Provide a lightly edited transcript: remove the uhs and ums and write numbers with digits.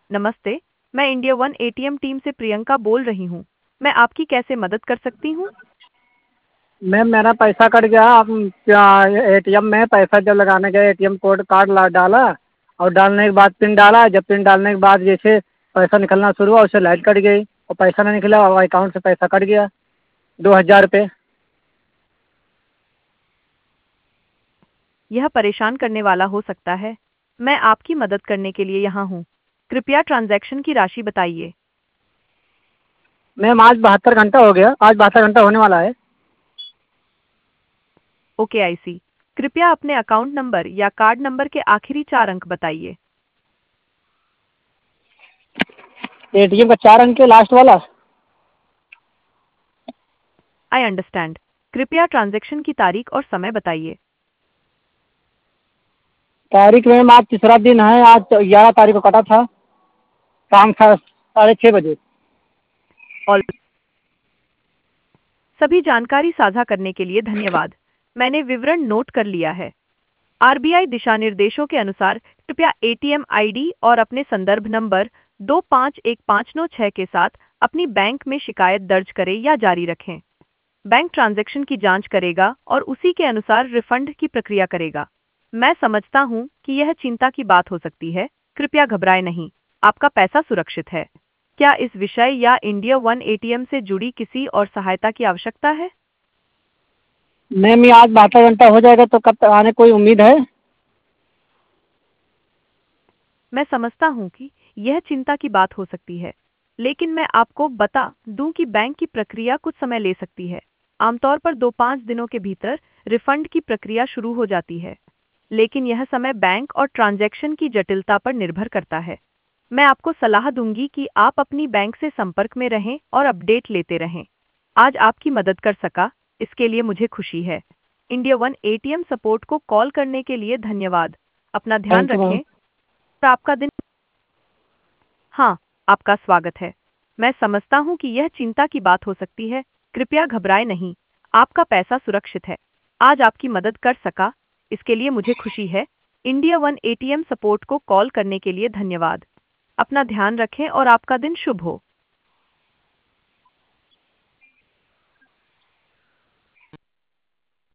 नमस्ते, मैं India One ATM team से प्रियंका बोल रही हूँ। मैं आपकी कैसे मदद कर सकती हूँ? मैम मेरा पैसा कट गया। आप क्या एटीएम में पैसा जब लगाने गए एटीएम कोड कार्ड डाला और डालने के बाद पिन डाला। जब पिन डालने के बाद जैसे पैसा निकलना शुरू हुआ उससे लाइट कट गई और पैसा नहीं निकला और अकाउंट से पैसा कट गया 2,000 रुपये। यह परेशान करने वाला हो सकता है। मैं आपकी मदद करने के लिए यहाँ हूँ। कृपया ट्रांजैक्शन की राशि बताइए। मैम आज 72 घंटा हो गया, आज 72 घंटा होने वाला है। Okay I see. कृपया अपने अकाउंट नंबर या कार्ड नंबर के आखिरी 4 अंक बताइए। एटीएम का 4 अंक है लास्ट वाला। I understand. कृपया ट्रांजैक्शन की तारीख और समय बताइए। तारीख मैम आज तीसरा दिन है। आज 11 तारीख को कटा था, शाम 6:30 बजे। और सभी जानकारी साझा करने के लिए धन्यवाद। मैंने विवरण नोट कर लिया है। आरबीआई दिशा निर्देशों के अनुसार कृपया एटीएम आईडी और अपने संदर्भ नंबर 251596 के साथ अपनी बैंक में शिकायत दर्ज करें या जारी रखें। बैंक ट्रांजैक्शन की जांच करेगा और उसी के अनुसार रिफंड की प्रक्रिया करेगा। मैं समझता हूं कि यह चिंता की बात हो सकती है। कृपया घबराएं नहीं, आपका पैसा सुरक्षित है। क्या इस विषय या इंडिया वन एटीएम से जुड़ी किसी और सहायता की आवश्यकता है? मैम ये आज 72 घंटा हो जाएगा तो कब तक आने कोई उम्मीद है? मैं समझता हूं कि यह चिंता की बात हो सकती है, लेकिन मैं आपको बता दूं कि बैंक की प्रक्रिया कुछ समय ले सकती है। आमतौर पर 2-5 दिनों के भीतर रिफंड की प्रक्रिया शुरू हो जाती है, लेकिन यह समय बैंक और ट्रांजैक्शन की जटिलता पर निर्भर करता है। मैं आपको सलाह दूंगी कि आप अपनी बैंक से संपर्क में रहें और अपडेट लेते रहें। आज आपकी मदद कर सका, इसके लिए मुझे खुशी है। इंडिया वन एटीएम सपोर्ट को कॉल करने के लिए धन्यवाद। अपना ध्यान थैंक यू रखें मैम। और आपका दिन। हाँ, आपका स्वागत है। मैं समझता हूँ कि यह चिंता की बात हो सकती है। कृपया घबराएं नहीं, आपका पैसा सुरक्षित है। आज आपकी मदद कर सका, इसके लिए मुझे खुशी है। इंडिया वन एटीएम सपोर्ट को कॉल करने के लिए धन्यवाद। अपना ध्यान रखें और आपका दिन शुभ हो।